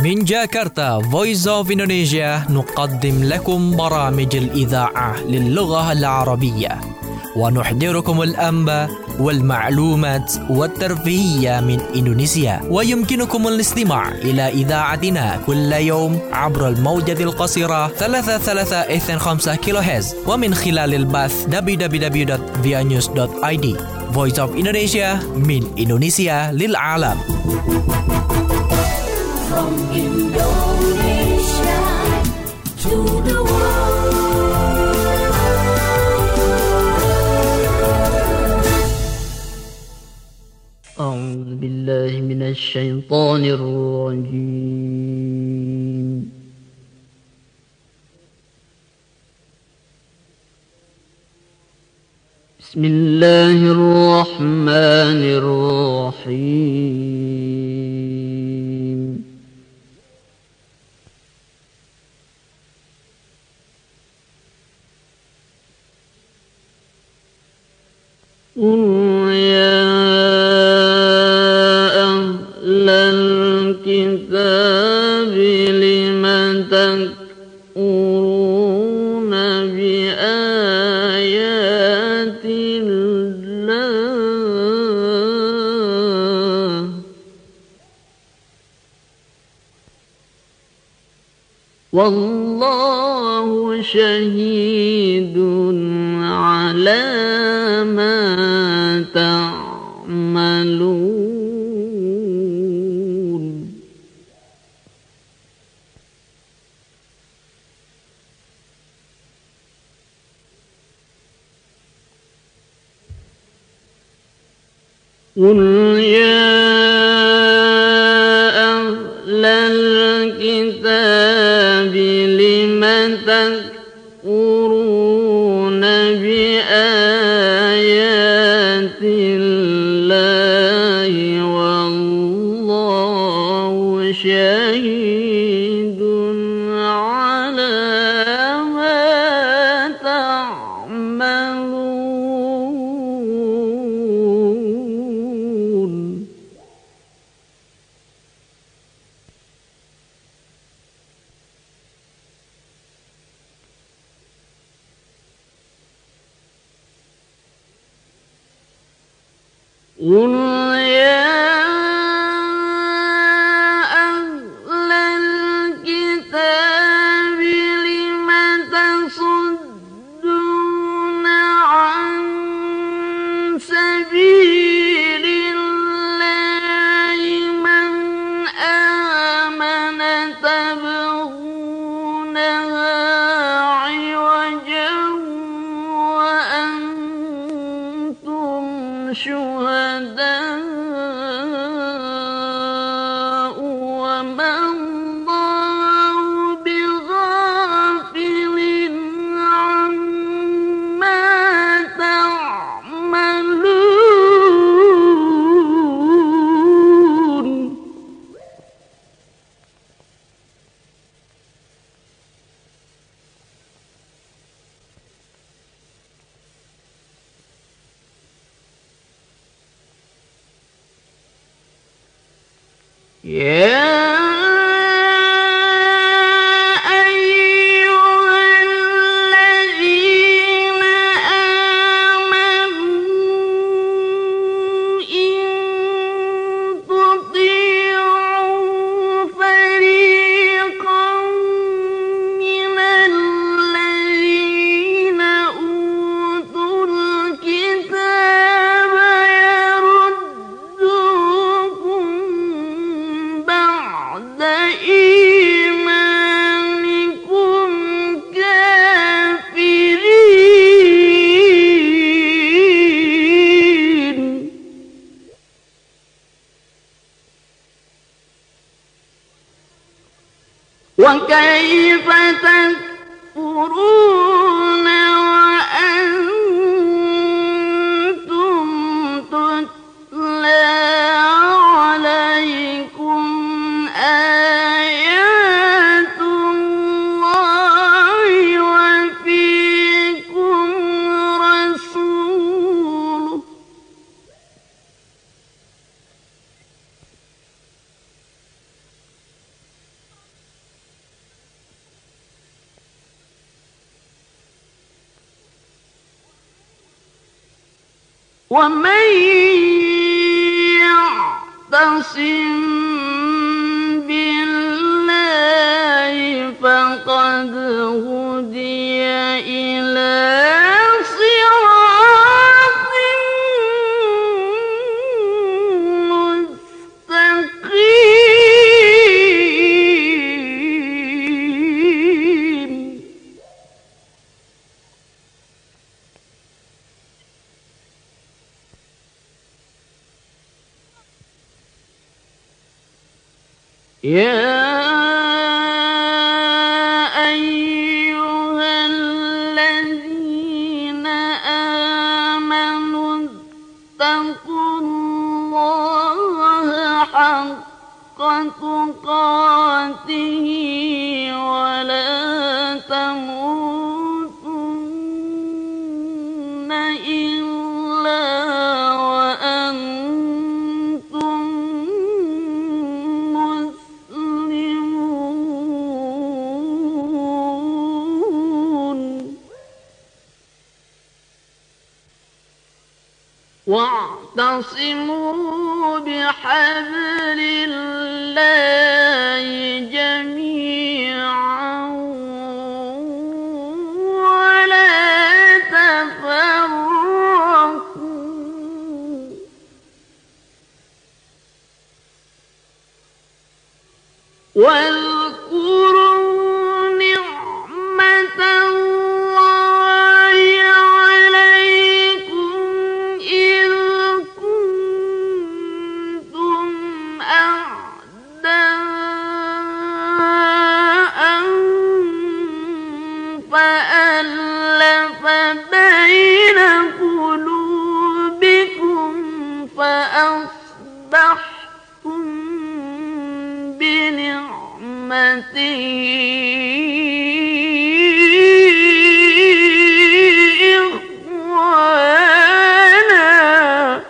من جاكرتا Voice of Indonesia نقدم لكم برامج الإذاعة للغة العربية ونحضركم الأنباء والمعلومات والترفيهية من إندونيسيا. ويمكنكم الاستماع إلى إذاعتنا كل يوم عبر الموجة القصيرة 33.5 كيلوهرتز ومن خلال البث www.vianews.id. Voice of Indonesia من إندونيسيا للعالم. From Indonesia to the world. أعوذ بالله من الشيطان الرجيم. بسم الله الرحمن الرحيم. قل يا أهل الكتاب لم تكفرون بآيات الله والله شهيد على ما تعملون. قل يا أهل الكتاب لم تكفرون بآيات الله والله شهيد على ما تعملون. قل يا أهل الكتاب لم تصدون عن سبيل الله من آمن تبغونها عوجا وأنتم شهداء وما الله بغافل عما تعملون. يا أيها الذين آمنوا إن تطيعوا فريقا من الذين أوتوا الكتاب يردوكم بعد إيمانكم كافرين. وكيف تكفرون وأنتم تتلى عليكم آيات الله وفيكم رسوله ومن يعتصم بالله فقد هدي إلى صراط مستقيم. يا أيها الذين آمنوا اتقوا الله حق تقاته ولا تموتن إلا وأنتم واعتصموا بحبل الله جميعا ولا تفرقوا واذكروا نعمة الله عليكم إذ كنتم أعداء فألف بين قلوبكم فأصبحتم بنعمته إخوانا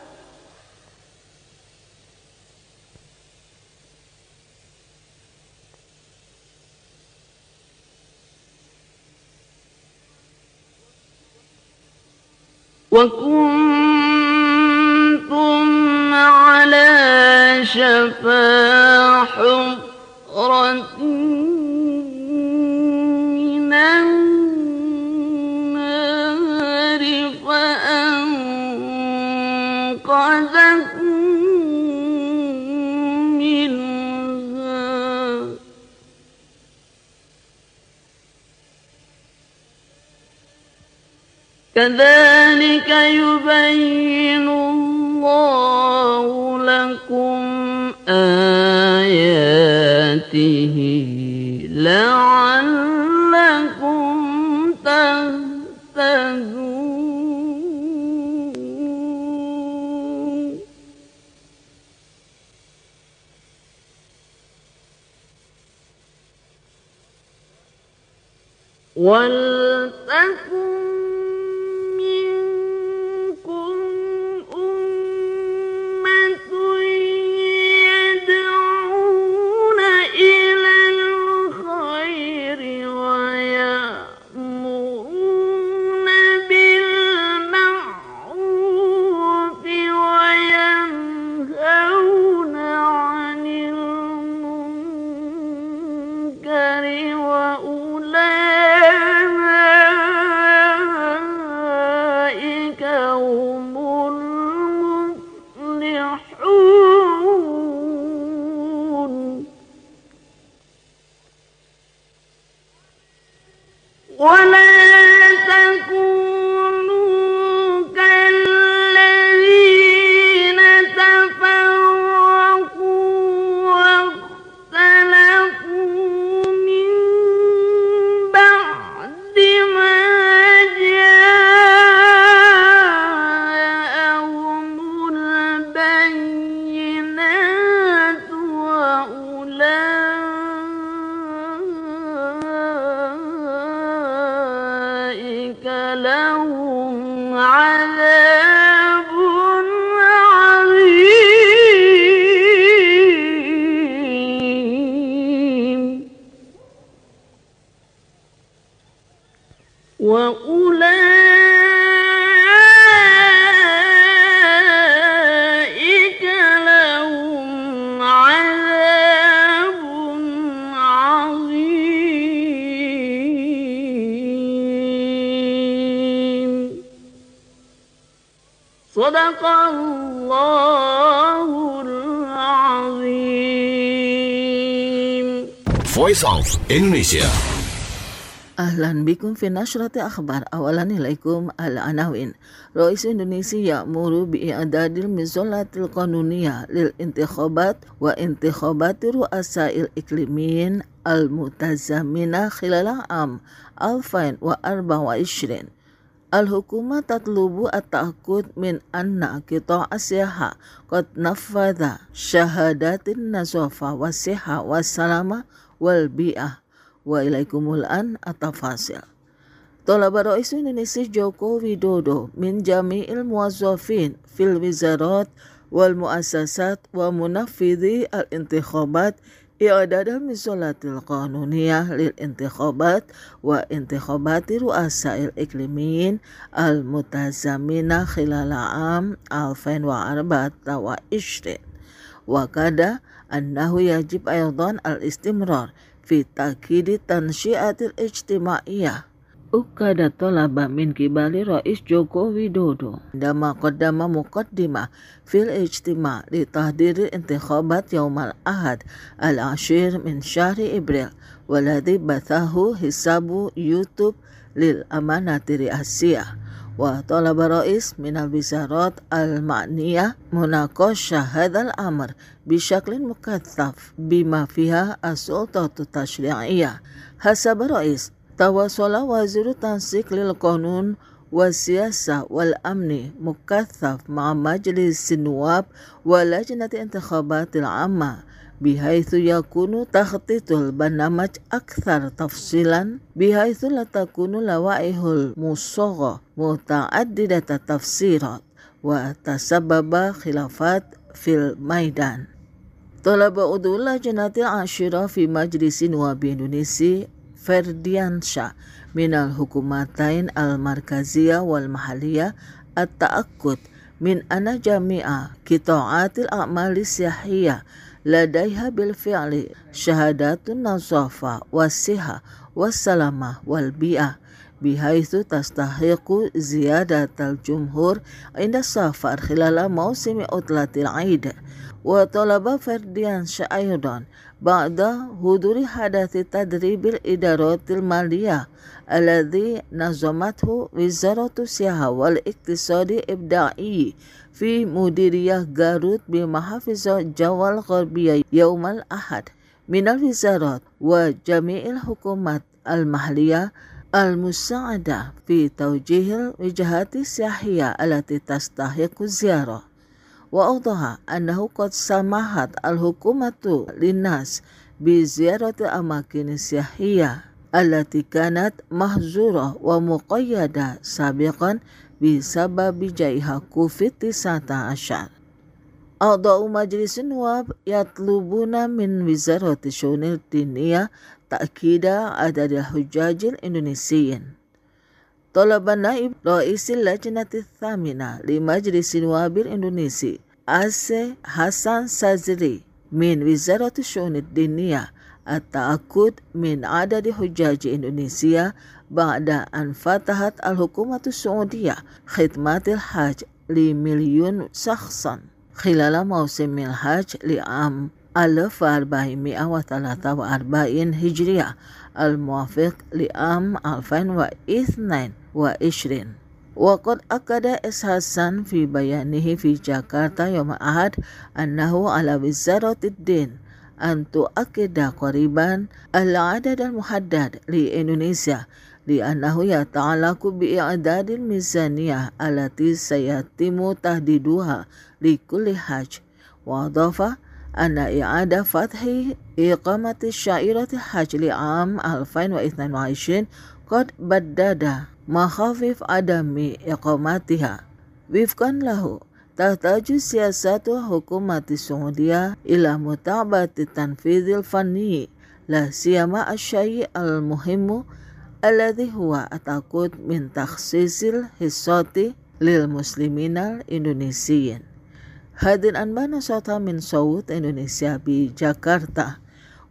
وكنتم على شفا حفرة من النار فأنقذكم منها كذلك يبين الله لكم آياته لعلكم تهتدون. ولتكن منكم أمة يدعون إلى الخير ويأمرون بالمعروف وينهون عن المنكر وأولئك هم المفلحون. ولا تكونوا كالذين تفرقوا واختلفوا من بعد ما جاءهم البينات وأولئك لهم عذاب عظيم. وأولئك Sadaqallahul Azim. Voice of Indonesia. Ahlan bikum fi nashrati akhbar. Awalan ilaikum al-anawin. Rais Indonesia ya'muru bi'adadil mizolatil qanuniyah lil intikhabat wa intikhabati ru'asa'il iklimin al-mutazamina khilala am 2024. Al-hukuma tatlubu at-ta'akud min anna qita' asyaha qad nafadha syahadatin nazafa wa siha wa salama wal bi'ah. Wa ilaikumul an atafasil. Talaba Rais Indonesia Joko Widodo min jami'il muwazzafin fil wizarat wal muassasat wa munafidhi al-intikhabat i'adadal misolatil qanuniyah lil intikhabat wa intikhabati ru'asa'il iklimin al-mutazamina khilala am 2024 wa kada annahu yajib aydan al-istimrar fi takidi tansyiatil ijtimaiyah. Ukada talaba min kibali Rais Joko Widodo dama qaddama muqaddimah fil ijtima' li tahdiri intikhabat yaumal ahad al-ashir min syahri Abril waladhi bathahu hisabu YouTube lil amanati riasiyah wa talaba Rais minal wizarat al-ma'niyah munaqasha hadzal amr bishaklin mukaththaf bima fiha as-sultatu tashri'iyah. Hasab Rais tawasala waziru tansik lil qanun wa siyasa wal amni mukaththaf ma'a majlis nuwab wa lajnati intikhabatil amma bihaitsu yakunu takhtitul barnamaj akthar tafsilan bihaitsu la takunu lawaihul musagha muta'addidata tafsirat wa tasababa khilafat fil maidan. Talaba udul lajnatil ashira fi majlisin nuwab Indonesia Ferdiansyah minal hukumatain al-markaziyah wal mahaliyah at-ta'akud min ana jami'a qita'atil a'mali siyahiyah ladaiha bil fi'li syahadatun nazafa wasiha wassalamah wal bi'ah bihaitsu tastahiqu ziyadatal jumhur inda safar khilala mausimi utlatil aid. Wa talaba Ferdiansyah aydan ba'da huduri hadathi tadribil idaratil maliyah alladhi nazamathu wizaratu siha wal iktisadi ibda'i fi mudiriyah Garut bi mahafizah Jawal Gharbiyah yaumal ahad minal wizarat wa jami'il hukumat al-mahliyah al-musa'adah fi tawjihil wijahati siyahiyah alati tastahiqu ziyarah. Wa awdaha annahu qad samahat al-hukumatu linnas bi ziyarati amakin siyahiyah allati kanat mahzura wa muqayyada sabiqan bi sababi jaiha COVID-19. A'dha'u majlisin nuwab yatlubuna min wizarati syunil diniyah ta'kida adadil hujajil Indonesian. Talaba naib Raisil Lajnati Thamina li Majlisin Wabil Indonesia Aceh Hasan Sazri min Wizarati Syunid Diniyah at-ta'akud min adadi hujaji Indonesia ba'da an fatahat al-hukumatu Saudiyah khidmatil hajj li milyun sakhsan khilala mausimil hajj li am 1443 hijriyah al-muwafiq li am 2022. Waqad akada Hasan fi bayanihi fi Jakarta yawm ahad annahu ala wizaratid din an tu'akkida qariban al-adad al-muhaddad li Indonesia li annahu yata'allaqu bi i'dadil mizaniyah allati sayatimu tahdiduha li kulli hajj wa adafa anna i'ada fathi iqamati syairati hajj li am 2022 qad baddada makhafif adami iqamatiha wifkan lahu tahtaju siyasatu hukumati Saudiyah ila mutabati tanfidhil fanni la siyama asyai al-muhimmu alladhi huwa atakut min takhsisil hissati lil musliminal Indonesian. Hadir anbana sota min Saud Indonesia bi Jakarta.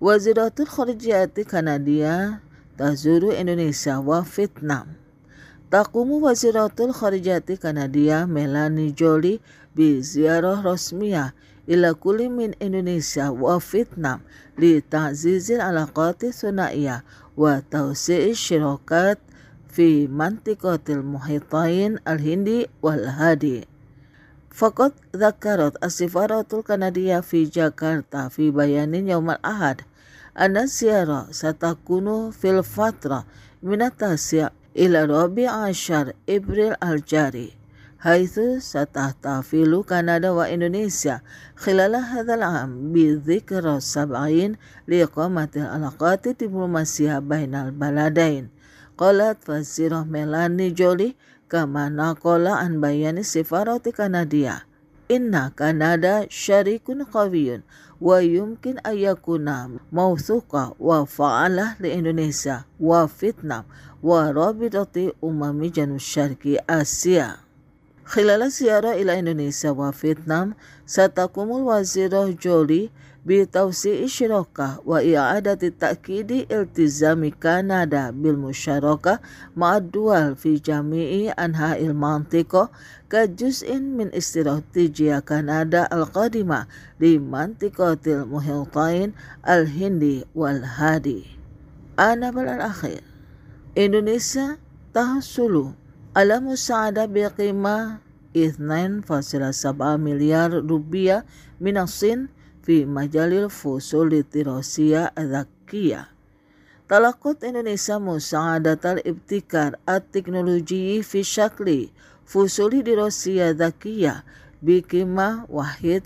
Waziratul Kharijiyati Kanadia tazuru Indonesia wa Vietnam. Taqumu Waziratul Kharijati Kanadia Melanie Joly biziarah rasmiyah ila kulli min Indonesia wa Vietnam li ta'zizil alaqati thunaiyah wa tawsi'i syirakat fi mantiqatil muhitain al-Hindi wal Hadi. Faqad dzakarat as-sifaratul Kanadiyah fi Jakarta fi bayanin yaumal ahad anna ziyarah satakunu fil fatra min at-tasi' ila rabi' ashar April al-jari haitsu satahtafilu Kanada wa Indonesia khilala hadzal 'am bi dzikra 70 li iqamatil alaqati diplomasiyah bainal baladain. Qalat Wazirah Melanie Joly kama naqala an bayani sifarati Kanadia. Inna Kanada syarikun qawiyun wa yumkin ayakuna mawthuqa wa fa'alah li Indonesia wa Vietnam wa rabitati umami Janub Syarqi Asia. Khilala ziyarah ila Indonesia wa Vietnam satakumul Wazirah Joly bi tawsi'i syirakah wa i'adati ta'kidi iltizami Kanada bil musyarakah ma'ad dual fi jami'i anha'il mantiqah ka juz'in min istiratijiyah Kanada al-qadimah li mantiqatil muhitain al-Hindi wal Hadi. Ana bal al-akhir Indonesia tahsulu ala musa'ada biqimah 2.7 miliar rupiah minasin fi majalil fusul tirasiya adzakiya. Talaqat Indonesia musa'adatal ibtikar at-teknologi fi syakli fusuli dirasiya adzakiya bikimah 1.2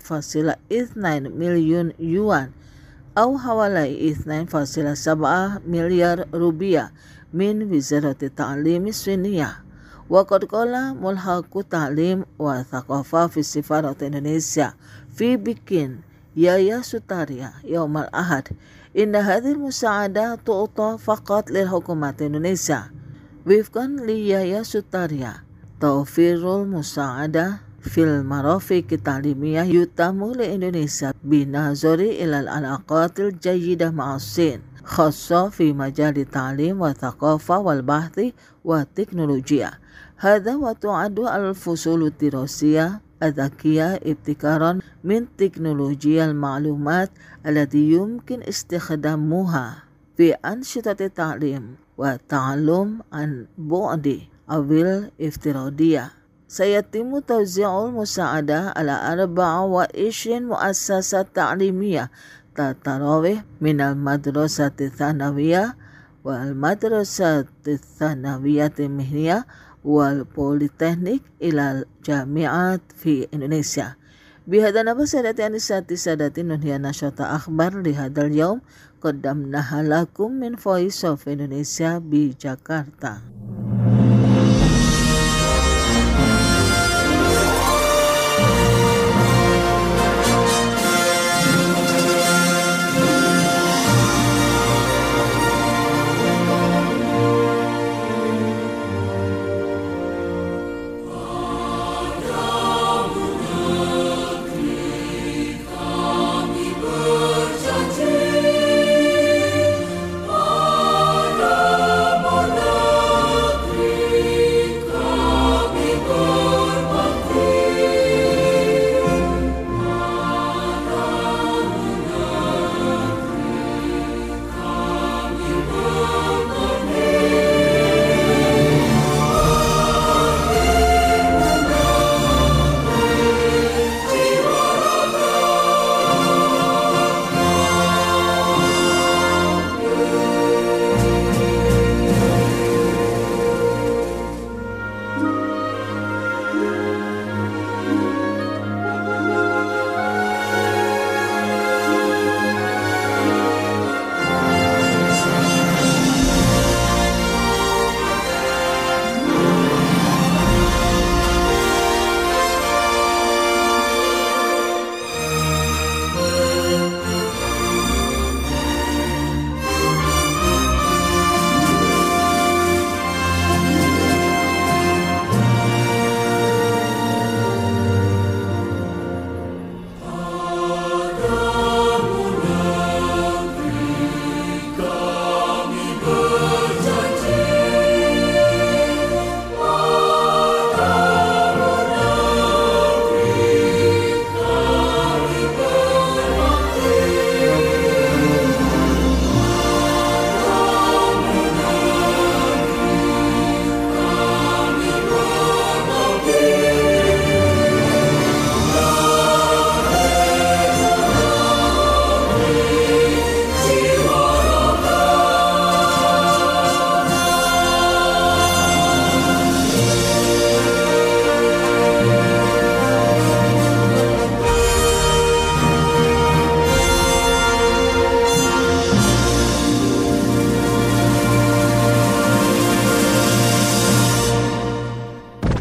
milyun yuan atau hawalai 2.7 miliar rupiah min Wizarati Ta'lim Siniyah. Wa qad qala mulhaqu ta'lim wa thaqafah fi Sifarat Indonesia fi Bikin Yaya Sutaria yaumal ahad inna hadhil musa'ada tu'ta faqat lil hukumat Indonesia wifqan li Yaya Sutaria tawfirul musa'ada fil marafiq ta'limiyah yutamu li Indonesia binazari ilal alaqatil jayyidah ma'asin khassa fi majali ta'lim wa thaqafah wal bahthi wa teknolojiyah. Hadha wa tu'adu al-fusulu dirasiyah adzakiya ibtikaran min teknologi al-ma'lumat allati yumkin istikhdamuha fi ansyitati ta'lim wa ta'allum an bu'di awil iftiradiyah. Sayatimu tawzi'ul musa'adah ala 24 muassasat ta'limiyah tatarawih minal madrasati thanawiyah wal madrasati thanawiyati mihniyah wal politeknik ilal jami'at fi Indonesia. Bihada naba sadati anisati sadati nunhiya nasyata akhbar lihadal yaum qaddamnaha lakum min Voice of Indonesia bi Jakarta.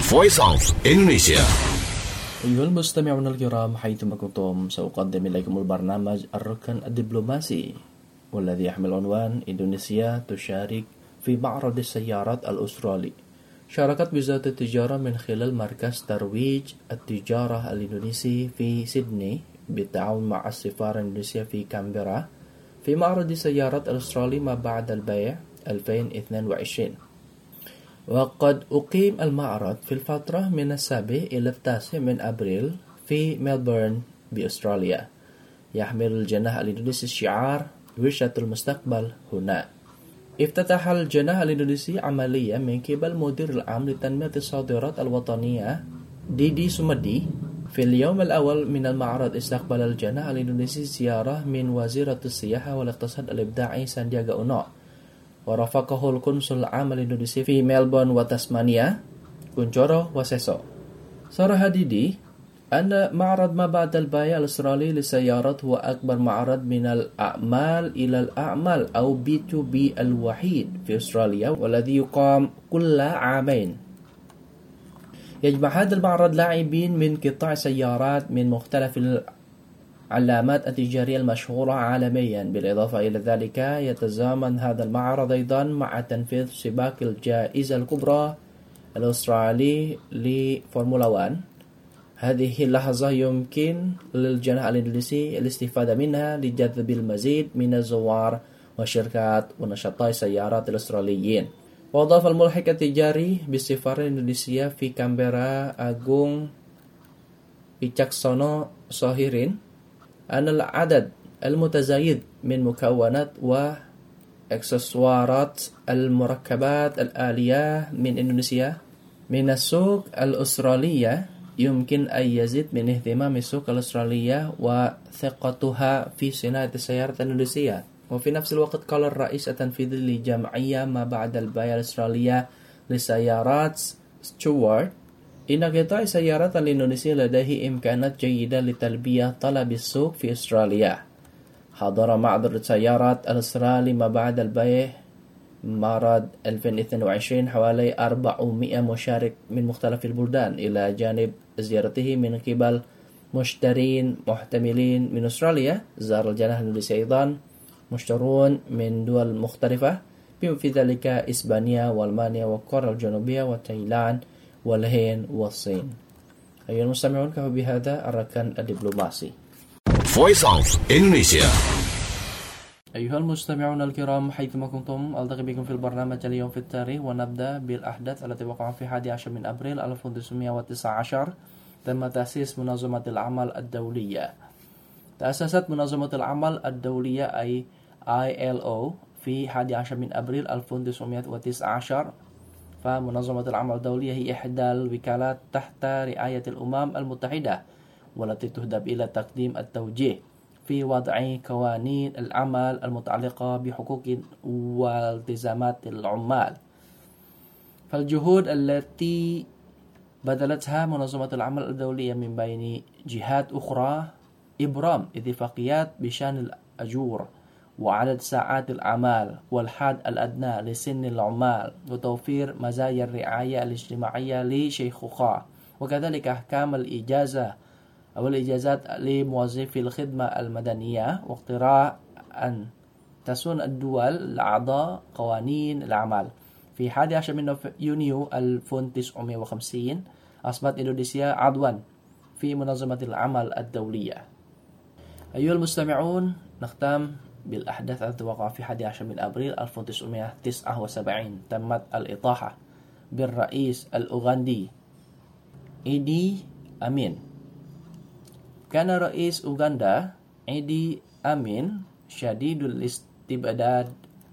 Voice of Indonesia. أيها المستمعون الكرام حيثما كنتم سأقدم إليكم البرنامج الركن الدبلوماسي والذي يحمل عنوان إندونيسيا تشارك في معرض السيارات الأسترالي. شاركت وزارة التجارة من خلال مركز ترويج التجارة الإندونيسي في سيدني بالتعاون مع السفارة الإندونيسية في كامبرا في معرض السيارات الأسترالي ما بعد البيع 2022. وقد أقيم المعرض في الفترة من 7 إلى 9 من أبريل في ملبورن بأستراليا. يحمل الجناح الإندونيسي شعار ورشة المستقبل هنا. افتتح الجناح الإندونيسي عملية من قبل مدير العام لتنمية الصادرات الوطنية ديدي سومدي. في اليوم الأول من المعرض استقبل الجناح الإندونيسي زيارة من وزيرة السياحة والاقتصاد الإبداعي ساندياغا أونو، ورافقه القنصل العام الإندونيسي في ملبورن وتسمانيا كونجورو وسيسو. صرح ديدي أن معرض ما بعد البيع الأسترالي للسيارات هو أكبر معرض من الأعمال إلى الأعمال أو B2B الوحيد في أستراليا والذي يقام كل عامين. يجمع هذا المعرض لاعبين من قطاع السيارات من مختلف العلامات التجارية المشهورة عالميا. بالإضافة إلى ذلك يتزامن هذا المعرض أيضا مع تنفيذ سباق الجائزة الكبرى الأسترالي لفورمولا 1. هذه اللحظة يمكن للجناح الإندونيسي الاستفادة منها لجذب المزيد من الزوار وشركات ونشطاء السيارات الأستراليين. وأضاف الملحق التجاري بالسفارة الإندونيسية في كامبرا أغونغ ويتشاكسونو سوهيرين أن العدد المتزايد من مكونات وإكسسوارات المركبات الآلية من إندونيسيا من السوق الأسترالية يمكن أن يزيد من اهتمام السوق الأسترالية وثقتها في صناعة السيارات الإندونيسية. وفي نفس الوقت قال الرئيس التنفيذي لجمعية ما بعد البيع الأسترالية للسيارات ستيوارت إن قطاع السيارات الإندونيسي لديه إمكانات جيدة لتلبية طلب السوق في أستراليا. حضر معرض السيارات الأسترالي ما بعد البيع معرض 2022 حوالي 400 مشارك من مختلف البلدان إلى جانب زيارته من قبل مشترين محتملين من أستراليا. زار الجناح الإندونيسي أيضا مشترون من دول مختلفة بما في ذلك إسبانيا وألمانيا وكوريا الجنوبية وتايلاند والهند والصين. أيها المستمعون كفى بهذا الركن الدبلوماسي. Voice of Indonesia. أيها المستمعون الكرام حيثما كنتم ألتقي بكم في البرنامج اليوم في التاريخ، ونبدأ بالأحداث التي وقعت في 11 من أبريل 1919. تم تأسيس منظمة العمل الدولية. تأسست منظمة العمل الدولية أي ILO في 11 من أبريل 1919. فمنظمة العمل الدولية هي إحدى الوكالات تحت رعاية الأمم المتحدة والتي تهدف إلى تقديم التوجيه في وضع قوانين العمل المتعلقة بحقوق والتزامات العمال. فالجهود التي بذلتها منظمة العمل الدولية من بين جهات أخرى إبرام اتفاقيات بشأن الأجور وعدد ساعات الأعمال والحد الأدنى لسن العمال وتوفير مزايا الرعاية الاجتماعية لشيخوخة، وكذلك أحكام الإجازة أو الإجازات لموظفي الخدمة المدنية، واقتراح أن تسن الدول الأعضاء قوانين الأعمال. في 11 من يونيو 1950 أصبحت إندونيسيا عضوا في منظمة العمل الدولية. أيها المستمعون نختم بالأحداث التي وقع في 11 من أبريل 1979. تمت الإطاحة بالرئيس الأوغندي إيدي أمين. كان رئيس أوغندا إيدي أمين شديد الاستبداد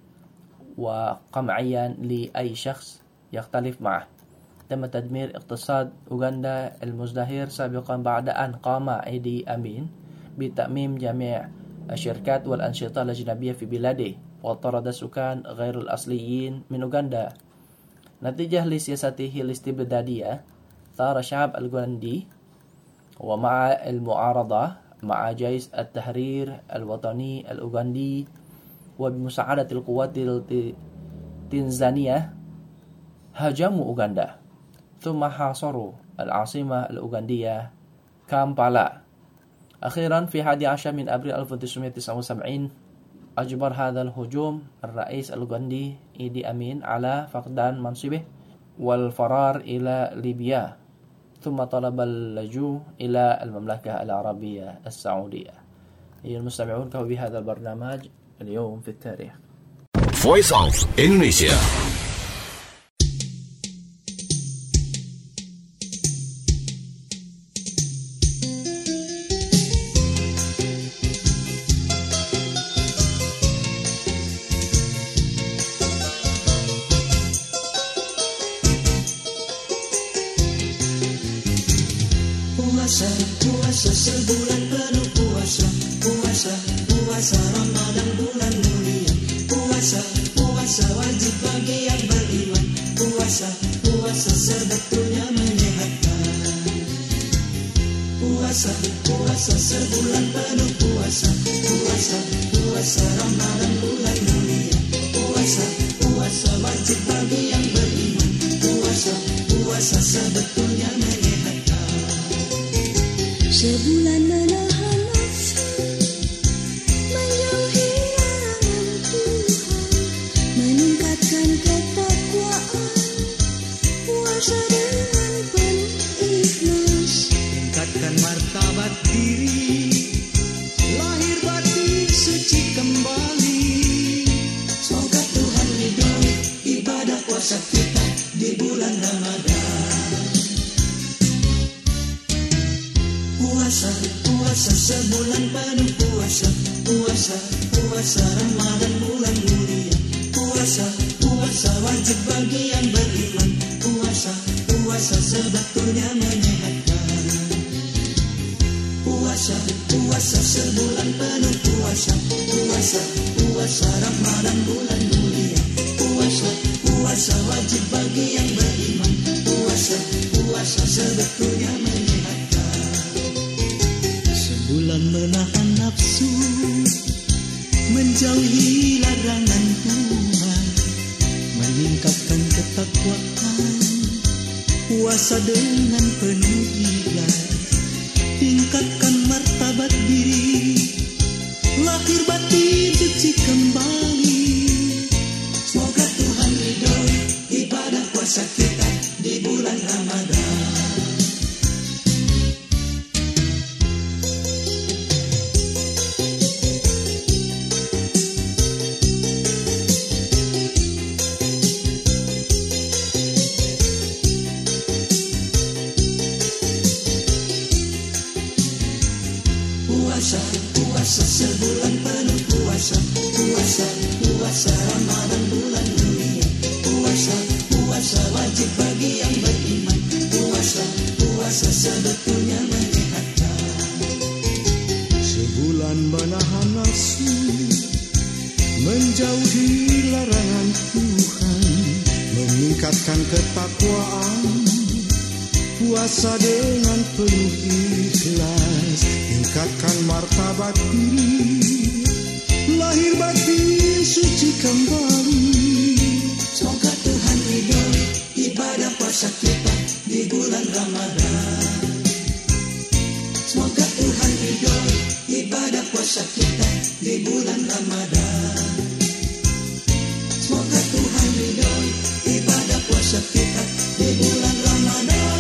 وقمعيا لأي شخص يختلف معه. تم تدمير اقتصاد أوغندا المزدهر سابقا بعد أن قام إيدي أمين بتأميم جميع الشركات والأنشطة الأجنبية في بلاده، وطرد السكان غير الأصليين من أوغندا. نتيجة لسياسته الاستبدادية ثار الشعب الأوغندي ومع المعارضة مع جيش التحرير الوطني الأوغندي وبمساعدة القوات التنزانية هاجموا أوغندا. ثم حاصروا العاصمة الأوغندية كامبالا. أخيرا في 11 من أبريل 1979 أجبر هذا الهجوم الرئيس الأوغندي إيدي أمين على فقدان منصبه والفرار إلى ليبيا، ثم طلب اللجوء إلى المملكة العربية السعودية. أيها المستمعون، كهو بهذا البرنامج اليوم في التاريخ. Voice of Indonesia. Puasa sebulan penuh puasa, puasa Ramadan bulan mulia. Puasa wajib bagi yang beriman. Puasa sebetulnya menyehatkan. Puasa sebulan penuh puasa, puasa Ramadan bulan mulia. Puasa wajib bagi yang beriman. Puasa sebetulnya menyehatkan. Sebulan menahan nafsu, menjauhi larangan Tuhan, meningkatkan ketakwaan, puasa dengan penuh ikhlas, tingkatkan martabat diri, lahir batin suci kembali. Semoga Tuhan ridhoi ibadah puasa kita di bulan Ramadan. Puasa sebulan penuh puasa, puasa Ramadan bulan mulia. Puasa wajib bagi yang beriman. Puasa sebetulnya menyehatkan. Puasa sebulan penuh puasa, puasa Ramadan bulan mulia. Puasa wajib bagi yang beriman. Puasa sebetulnya menyehatkan. Sebulan menahan nafsu, menjauhi larangan Tuhan, meningkatkan ketakwaan, puasa dengan penuh ikhlas, tingkatkan martabat diri, lahir batin suci kembali. Semoga Tuhan ridhoi ibadah puasa kita di bulan Ramadan. Puasa sebulan penuh puasa, puasa Ramadan bulan mulia. Puasa wajib bagi yang beriman. Puasa sebetulnya menyehatkan. Sebulan menahan nafsu, menjauhi larangan Tuhan, meningkatkan ketakwaan, puasa dengan penuh ikhlas, tingkatkan martabat diri, lahir batin suci kembali. Semoga Tuhan ridhoi ibadah puasa kita di bulan Ramadan. Semoga Tuhan ridhoi ibadah puasa kita di bulan Ramadan. Semoga Tuhan ridhoi ibadah puasa kita di bulan Ramadan.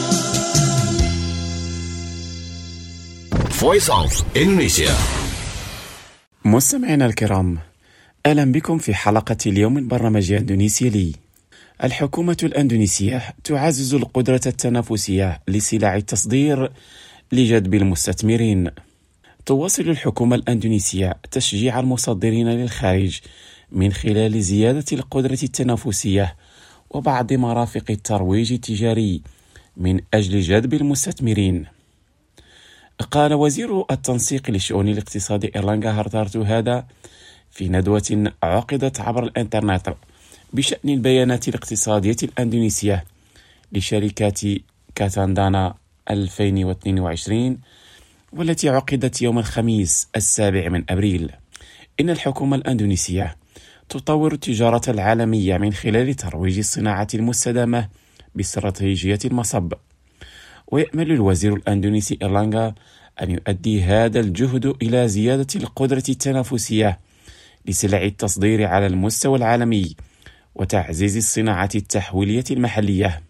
Voice of Indonesia. مستمعينا الكرام، أهلا بكم في حلقة اليوم من برنامج إندونيسيا لي. الحكومة الأندونيسية تعزز القدرة التنافسية لسلع التصدير لجذب المستثمرين. تواصل الحكومة الأندونيسية تشجيع المصدرين للخارج من خلال زيادة القدرة التنافسية وبعض مرافق الترويج التجاري من أجل جذب المستثمرين. قال وزير التنسيق للشؤون الاقتصادية إيرلانغا هارتارتو هذا في ندوة عقدت عبر الإنترنت بشأن البيانات الاقتصادية الأندونيسية لشركات كاتاندانا 2022 والتي عقدت يوم الخميس 7 أبريل. إن الحكومة الأندونيسية تطور التجارة العالمية من خلال ترويج الصناعة المستدامة باستراتيجية المصب. ويأمل الوزير الأندونيسي إيرلانغا أن يؤدي هذا الجهد إلى زيادة القدرة التنافسية لسلع التصدير على المستوى العالمي وتعزيز الصناعة التحويلية المحلية.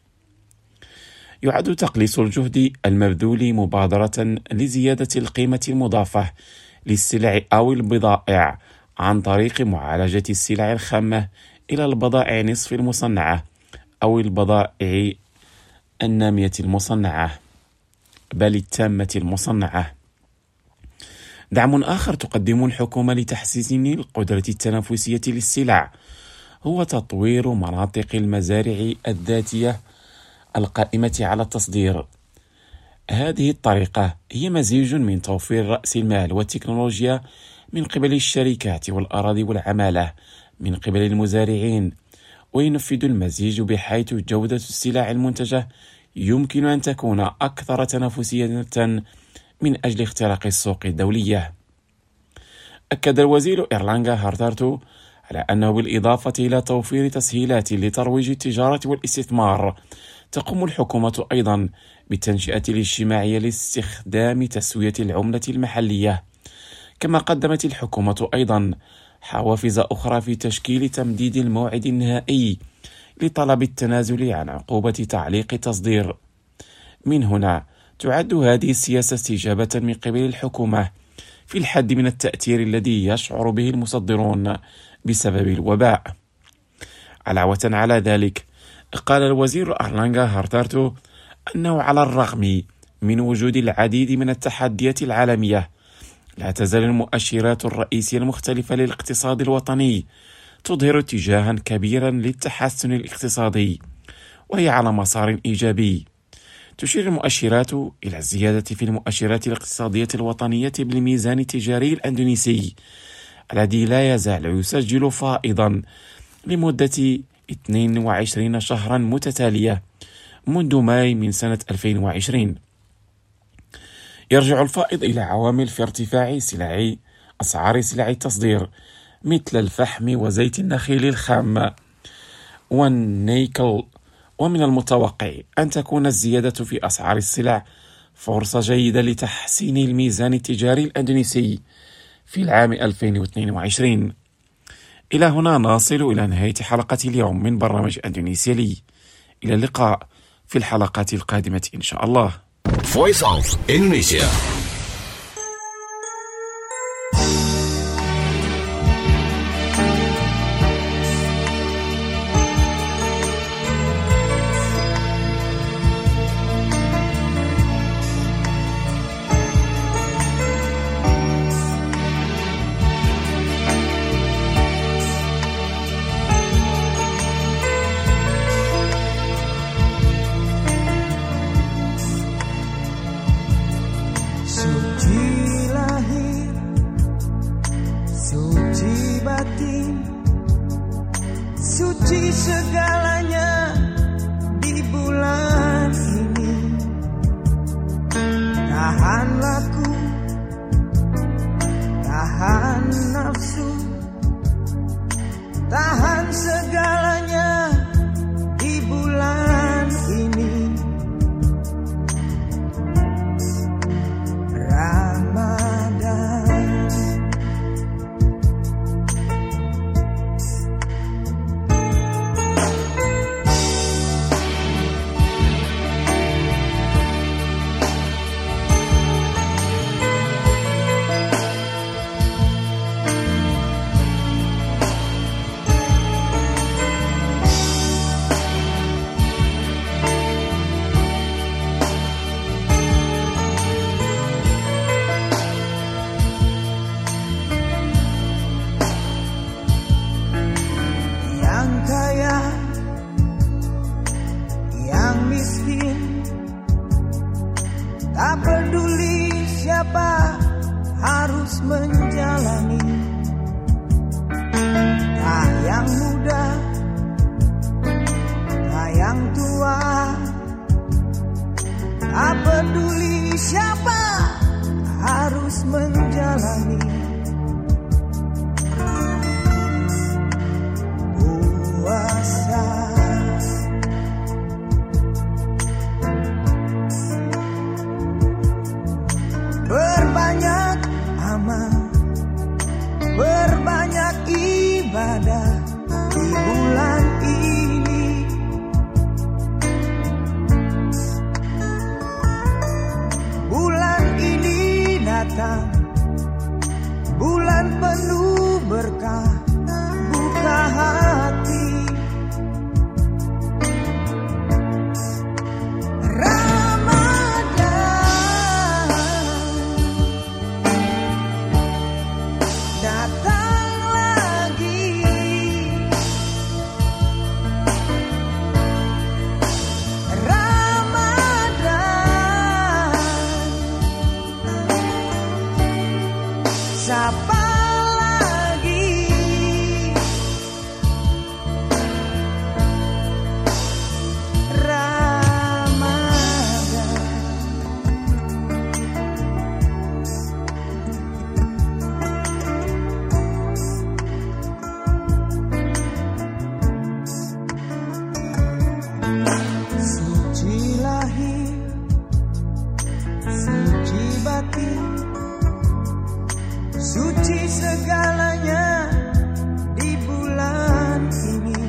يعد تقليص الجهد المبذول مبادرة لزيادة القيمة المضافة للسلع أو البضائع عن طريق معالجة السلع الخامة إلى البضائع نصف المصنعة أو البضائع النامية المصنعة بل التامة المصنعة. دعم آخر تقدمه الحكومة لتحسين القدرة التنافسية للسلع هو تطوير مناطق المزارع الذاتية القائمة على التصدير. هذه الطريقة هي مزيج من توفير رأس المال والتكنولوجيا من قبل الشركات والأراضي والعمالة من قبل المزارعين، وينفذ المزيج بحيث جودة السلع المنتجة يمكن أن تكون أكثر تنافسية من أجل اختراق السوق الدولية. أكد الوزير إيرلانغا هارتارتو على أنه بالإضافة إلى توفير تسهيلات لترويج التجارة والاستثمار، تقوم الحكومة أيضا بالتنشئة الاجتماعية لاستخدام تسوية العملة المحلية. كما قدمت الحكومة أيضا حوافز أخرى في تشكيل تمديد الموعد النهائي لطلب التنازل عن عقوبة تعليق التصدير. من هنا تعد هذه السياسة استجابة من قبل الحكومة في الحد من التأثير الذي يشعر به المصدرون بسبب الوباء. علاوة على ذلك، قال الوزير إيرلانغا هارتارتو أنه على الرغم من وجود العديد من التحديات العالمية، لا تزال المؤشرات الرئيسية المختلفة للاقتصاد الوطني تظهر اتجاها كبيرا للتحسن الاقتصادي، وهي على مسار إيجابي. تشير المؤشرات إلى الزيادة في المؤشرات الاقتصادية الوطنية بالميزان التجاري الأندونيسي الذي لا يزال يسجل فائضا لمدة 22 شهرا متتالية منذ ماي من سنة 2020. يرجع الفائض إلى عوامل في ارتفاع أسعار سلع التصدير مثل الفحم وزيت النخيل الخام والنيكل، ومن المتوقع أن تكون الزيادة في أسعار السلع فرصة جيدة لتحسين الميزان التجاري الأندونيسي في العام 2022. إلى هنا نصل إلى نهاية حلقة اليوم من برنامج أندونيسيا لي. إلى اللقاء في الحلقات القادمة إن شاء الله. Voice of Indonesia. Suci segalanya di bulan ini. Tahan laku, tahan nafsu, tahan segalanya di bulan ini. Ramadan. Yang kaya, yang miskin, tak peduli siapa harus menjalani. Tak yang muda, tak yang tua, tak peduli siapa harus menjalani. Puasa datang, bulan penuh berkah, buka hati. Siapa lagi Ramadan? Suci lahir, suci batin, suci segalanya di bulan ini.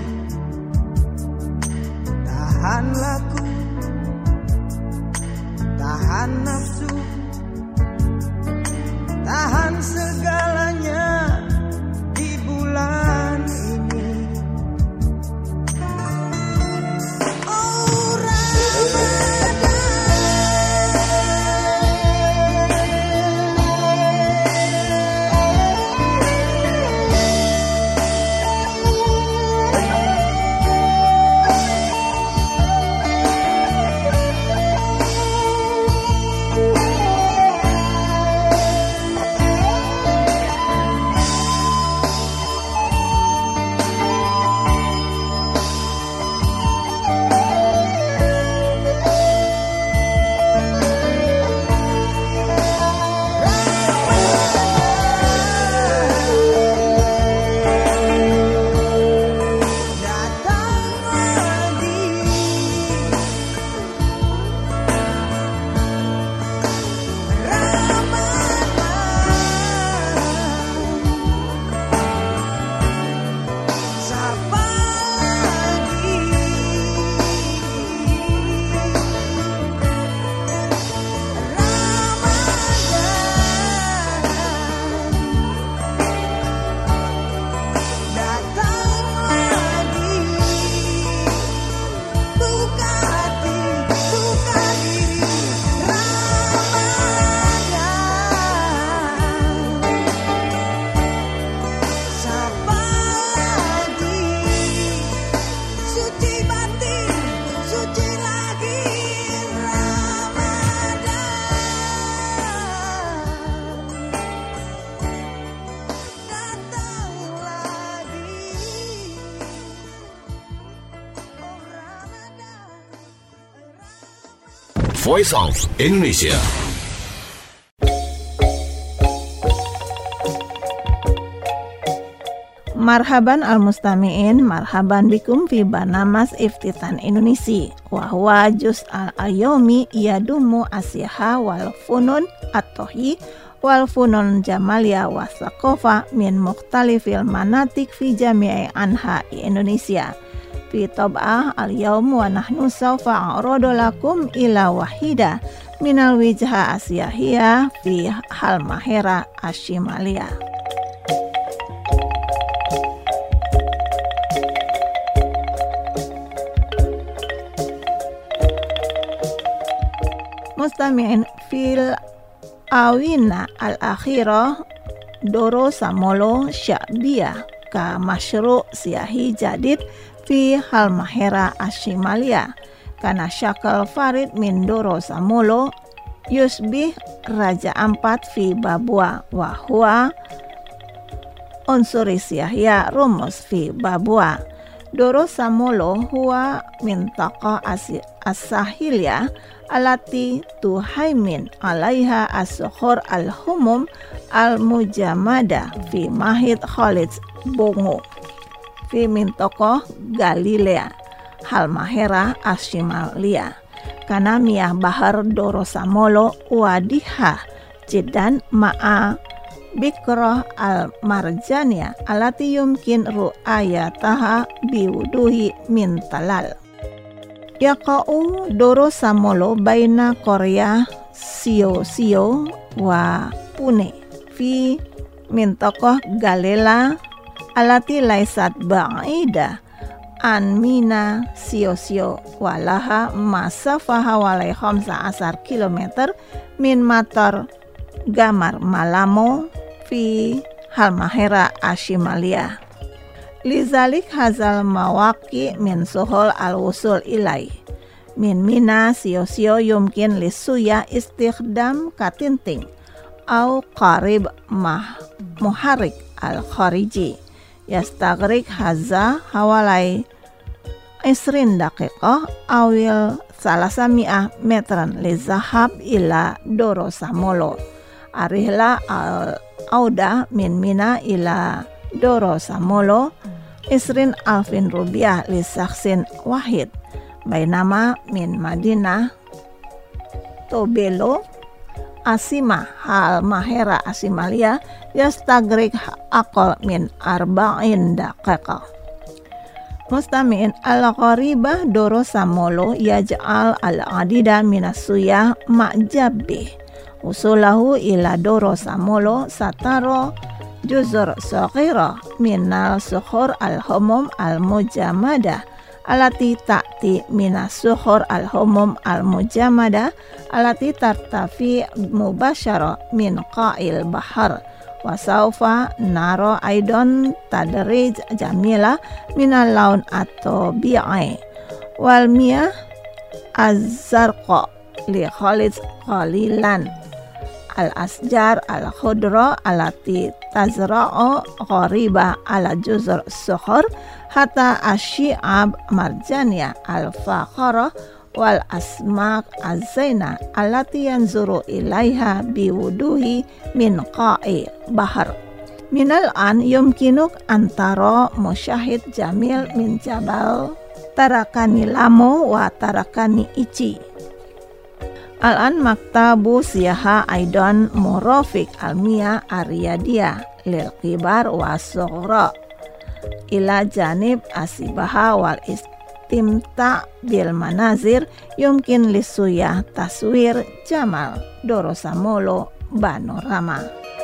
Tahan laku, tahan nafsu, tahan segalanya di bulan ini. Oh Voice of Indonesia. Marhaban al-mustami'in, marhaban bikum fi barnamas Iftitan Indonesia. Wa huwa juz al-ayomi yadumu asyaha wal funun at-tohi wal funun jamalia wa saqofa min mukhtalifil manatik fi jami'i anha Indonesia. Fi tab'ah al-yawm wa nahnu sawfa a'radu lakum ila wahida minal wijha asyahiyah fi Halmahera Ashimalia. Mustami'in fil awina al-akhirah doro samolo sya'biyah ka masyru' siyahi jadid fi Halmahera Ashimalia kana syakal farid min doro samolo yusbih raja ampat fi Babua wa huwa unsuri siyahya rumus fi Babua. Doro samolo huwa mintaqa as-sahilya alati tuhaimin alaiha as-sukhur al-humum al-mujamada fi mahid Khalid Bongo fi mintaqa Galilea Halmahera Ashimalia kana miyah bahar Doro samolo wadiha jiddan ma'a bikroh al-marjania alati yumkin ru'ayataha biwuduhi min talal. Yaqa'u Doro samolo baina Korea Sio wa Pune fi mintokoh Galela alati laisat ba'ida an Mina Sio walaha masafaha walai 15 kilometer min matar Gamar Malamo fi Halmahera Ashimalia. Lizalik hazal mawaki min suhul al-wusul ilai. Min Mina Sio yumkin lisuya istikhdam katinting au qarib muharik al-khariji. Yastagrik haza hawalai 20 daqiqah awil 300 metran lizahab ila Doro Samolo. Arihla al-auda min Mina ila Doro Samolo 20,000 rupiah lisaksin wahid. Bainama min Madinah Tobelo Asima Halmahera Asimalia yastagrik akol min 40 daqiqah. Mustami'in al-qaribah Doro Samolo yaj'al al-adida minasuyah ma'jabih. Usulahu ila Doro Samolo sataro juzur saghira minal sukhur al-humum al-mujamadah alati ta'ti minas sukhur al-humum al-mujamadah alati tartafi mubasyara min qa'il bahar. Wasaufa naro aidon tadrij jamila minal laun atau bi'ai wal miyah az-zarqa li khalid qalilan al-asjar al-khudra alati tazra'u qariba ala juzur sukhur hatta asyi'ab marjania al-fakhara wal asmak az-zaina allati yanzuru ilaiha biwuduhi min qa'i bahar. Minal an yumkinuk antara musyahid jamil min jabal tarakani lamo wa tarakani ichi. Al-an maktabu siyaha aidan murafik almiya ariyadiyah lil kibar wa sughra ila janib asibaha wal istimta bil manazir yumkin lisuyah taswir jamal Doro Samolo panorama.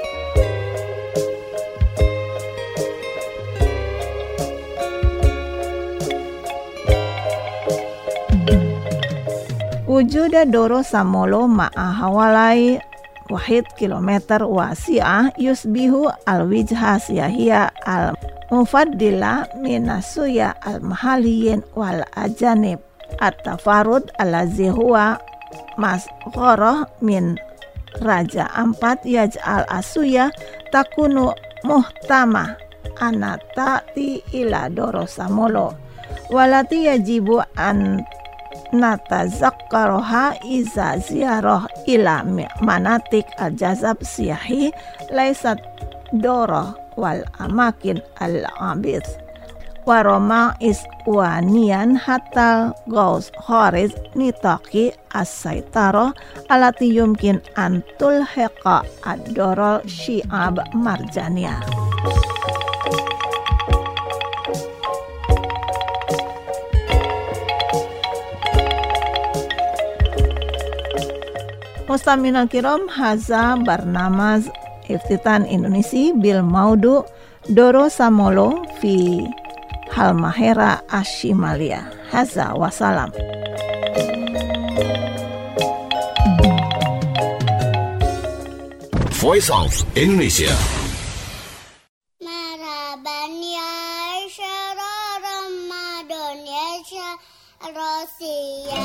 Wujuda Doro Samolo ma'a hawalai 1 kilometer wasi'ah yusbihu al-wijha siyahiyah al-mufaddila minasuya al-mahaliyin wal ajanib at-tafarud alazi huwa masghorah min raja 4 yaj'al asuya takunu muhtamah anatati ila Doro Samolo walati yajibu an natazakkaroha iza ziyarah ila manatik al-jazab siyahi laisat Doro wal amakin al-abid waroma iswanian hatal gaus khariz nitaki as-saitaro alati yumkin antul heqa ad-dorol syi'ab marjania. Mustamina kiram haza barnamaz iftitan Indonesia bil maudu Doro Samolo fi Halmahera Ashimalia. Haza wassalam. Voice of Indonesia. Marhaban ya syara Ramadan ya syara Rosia.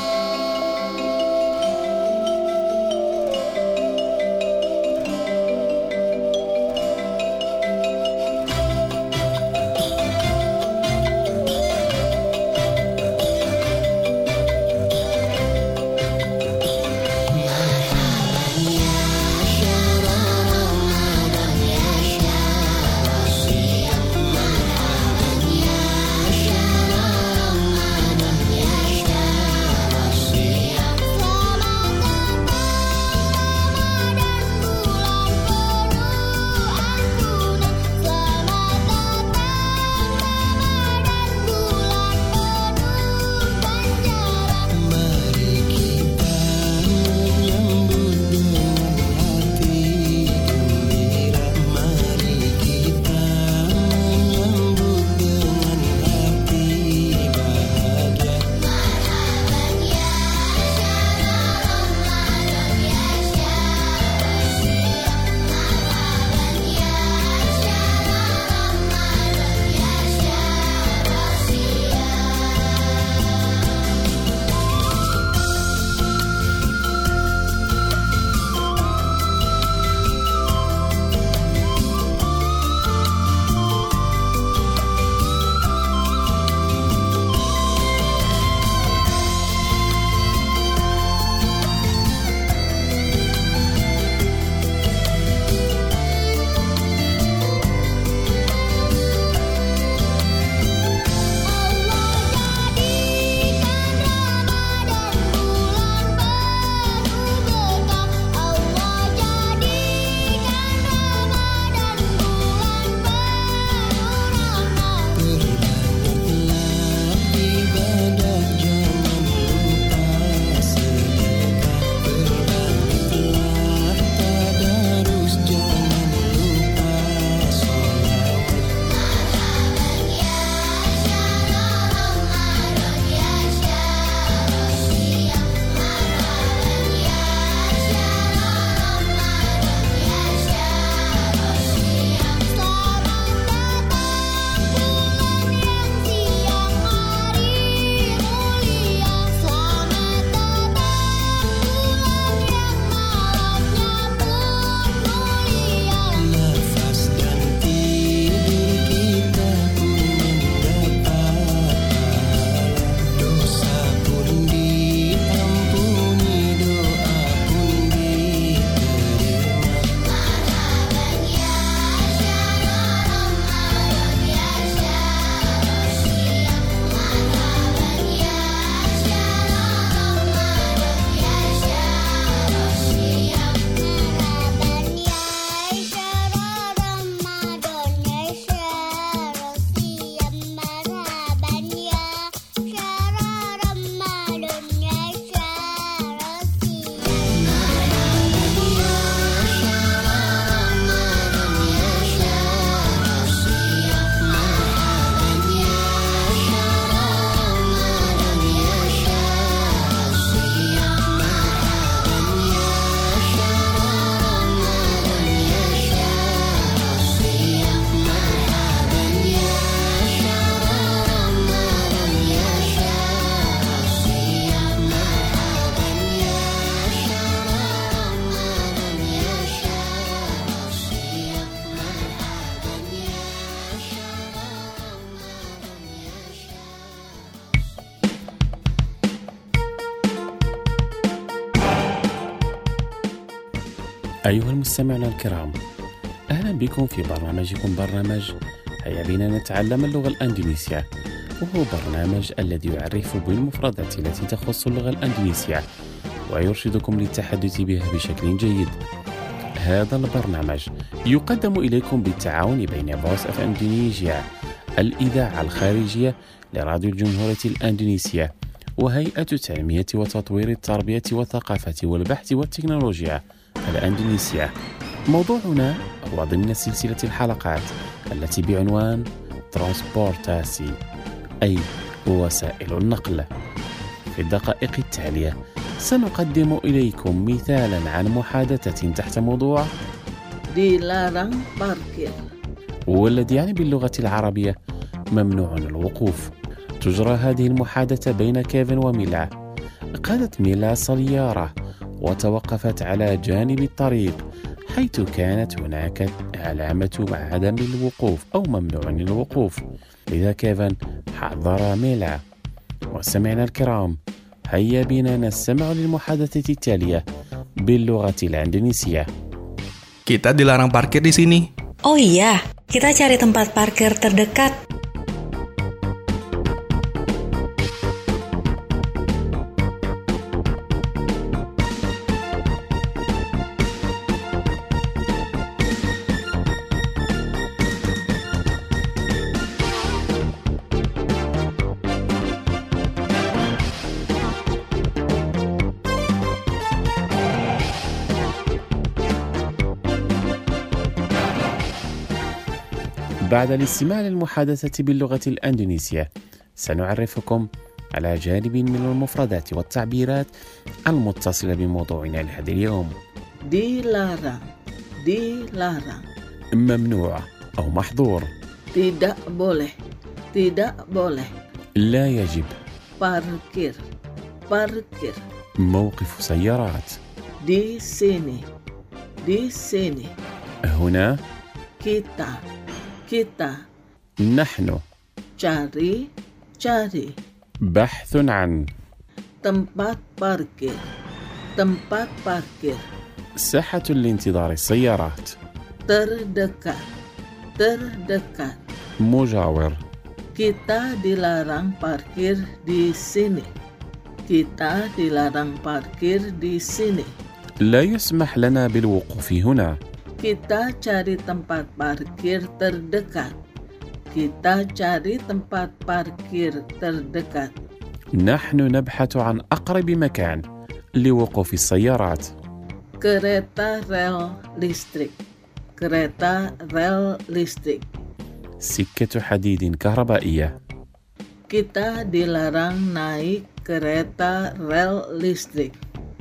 أيها المستمعون الكرام، أهلا بكم في برنامجكم برنامج هيا بنا نتعلم اللغة الأندونيسية، وهو برنامج الذي يعرف بالمفردات التي تخص اللغة الأندونيسية ويرشدكم للتحدث بها بشكل جيد. هذا البرنامج يقدم إليكم بالتعاون بين فويس أوف إندونيسيا، الإذاعة الخارجية لراديو الجمهورية الأندونيسية، وهيئة تنمية وتطوير التربية والثقافة والبحث والتكنولوجيا الأندونيسية. موضوعنا هو ضمن سلسلة الحلقات التي بعنوان ترانسبورتاسي، أي وسائل النقل. في الدقائق التالية سنقدم إليكم مثالا عن محادثة تحت موضوع dilarang parkir. والذي يعني باللغة العربية ممنوع الوقوف. تجرى هذه المحادثة بين كيفن وميلا. قادت ميلا سيارة وتوقفت على جانب الطريق حيث كانت هناك علامة عدم الوقوف أو ممنوع الوقوف، لذا كيفن حذر ميلا. وسمعنا الكرام، هيا بنا نستمع للمحادثة التالية باللغة الإندونيسية. Kita dilarang parkir di sini. Oh iya, kita cari tempat parkir terdekat. بعد الاستماع للمحادثة باللغة الأندونيسية سنعرفكم على جانب من المفردات والتعبيرات المتصلة بموضوعنا لهذا اليوم. Dilarang, dilarang. ممنوع أو محظور. Tidak boleh, tidak boleh. لا يجب. Parkir, parkir. موقف سيارات. Di sini, di sini. هنا. Kita, kita. نحن. Cari, cari. بحث عن. Tempat parkir, tempat parkir. ساحة لانتظار السيارات. Terdekat, terdekat. مجاور. Kita dilarang parkir di sini. Kita dilarang parkir di sini. لا يسمح لنا بالوقوف هنا. Kita cari tempat parkir terdekat. Kita cari tempat parkir terdekat. نحن نبحث عن أقرب مكان لوقوف السيارات. Kereta rel listrik. Kereta rel listrik. سكة حديد كهربائية. Kita dilarang naik kereta rel listrik.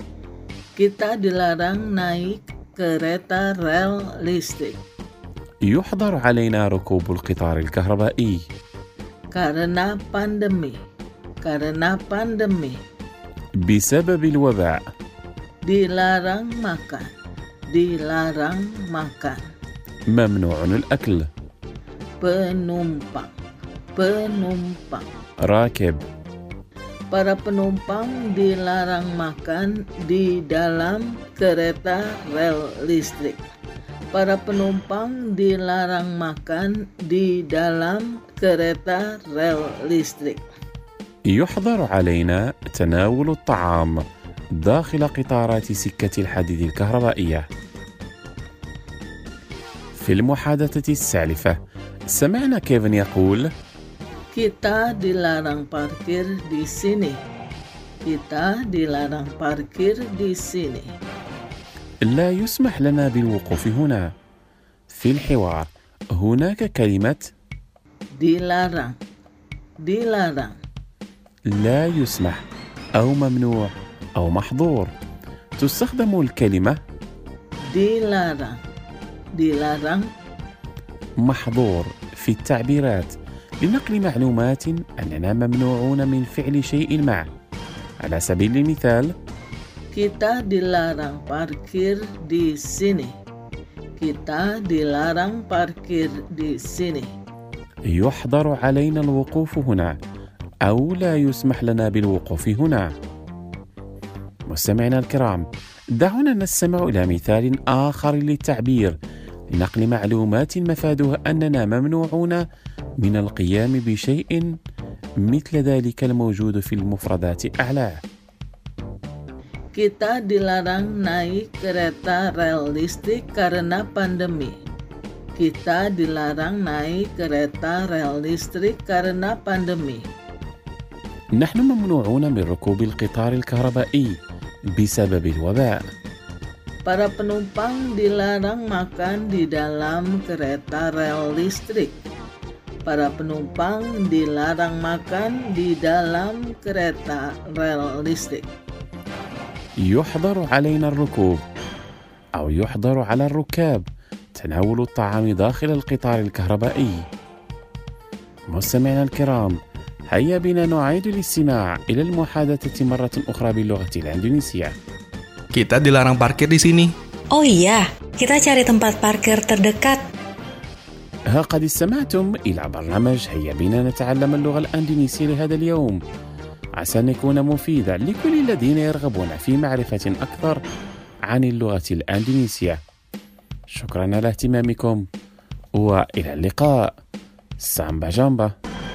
Kita dilarang naik kereta rel listrik. يحظر علينا ركوب القطار الكهربائي. Karena pandemi. Karena pandemi. بسبب الوباء. Dilarang makan. Dilarang makan. ممنوع الأكل. Penumpang. Penumpang. راكب. Para penumpang dilarang makan di dalam kereta rel listrik. Para penumpang dilarang makan di dalam kereta rel listrik. يحظر علينا تناول الطعام داخل قطارات سكة الحديد الكهربائية. في المحادثة السالفة سمعنا كيفن يقول Kita dilarang parkir di sini. Kita dilarang parkir di sini. لا يسمح لنا بالوقوف هنا. في الحوار هناك كلمة dilarang. Dilarang. لا يسمح أو ممنوع أو محظور. تستخدم الكلمة dilarang. Dilarang. محظور في التعبيرات لنقل معلومات أننا ممنوعون من فعل شيء ما. على سبيل المثال Kita dilarang parkir di sini. Kita dilarang parkir di sini. يحظر علينا الوقوف هنا أو لا يسمح لنا بالوقوف هنا. مستمعينا الكرام، دعونا نستمع إلى مثال آخر للتعبير لنقل معلومات مفادها أننا ممنوعون من القيام بشيء مثل ذلك الموجود في المفردات أعلاه. Kita dilarang naik kereta rel listrik karena pandemi. Kita dilarang naik kereta rel listrik karena pandemi. نحن ممنوعون من ركوب القطار الكهربائي بسبب الوباء. Para penumpang dilarang makan di dalam kereta rel listrik. Para penumpang dilarang makan di dalam kereta rel listrik. يحظر علينا الركوب أو يحظر على الركاب تناول الطعام داخل القطار الكهربائي. مستمعينا الكرام، هيا بنا نعيد الاستماع إلى المحادثة مرة أخرى باللغة الإندونيسية. Kita dilarang parkir di sini. Oh iya, kita cari tempat parkir terdekat. قد استمعتم إلى برنامج هيا بنا نتعلم اللغة الإندونيسية لهذا اليوم، عسى أن يكون مفيدا لكل الذين يرغبون في معرفة أكثر عن اللغة الإندونيسية. شكرا على اهتمامكم وإلى اللقاء. سامبا جامبا.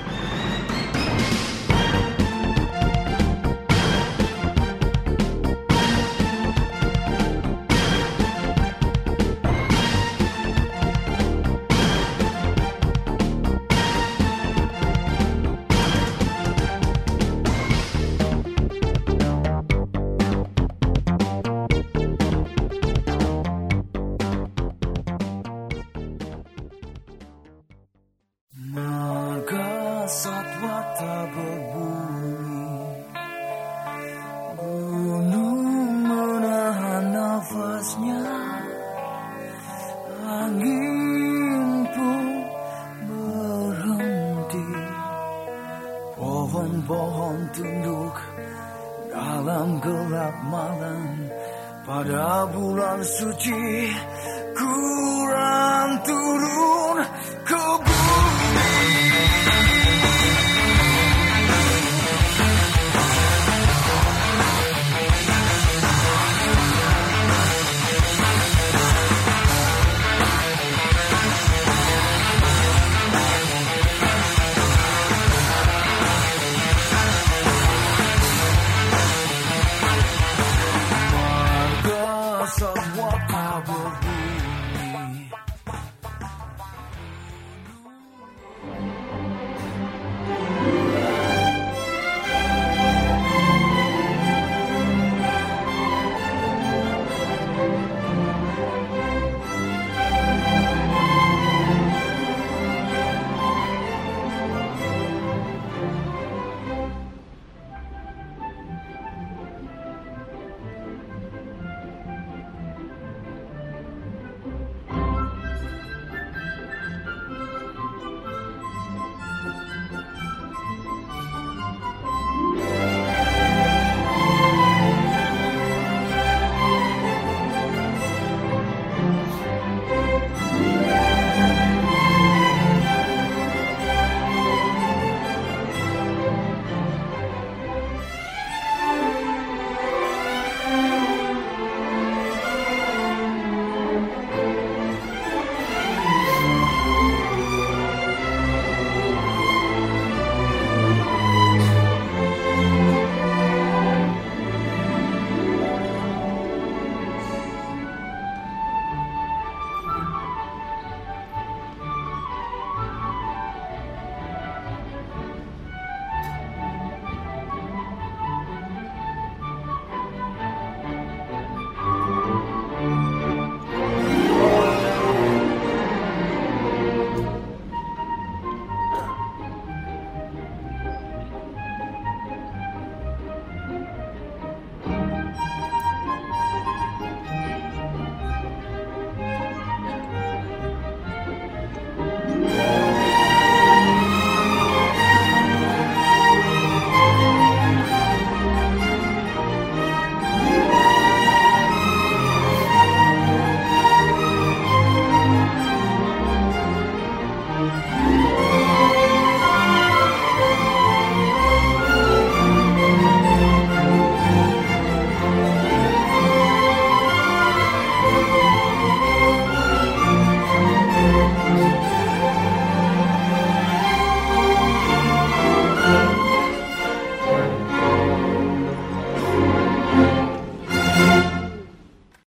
Satwa tak berbunyi, gunung menahan nafasnya, angin pun berhenti, pohon-pohon tunduk dalam gelap malam. Pada bulan suci kurang turun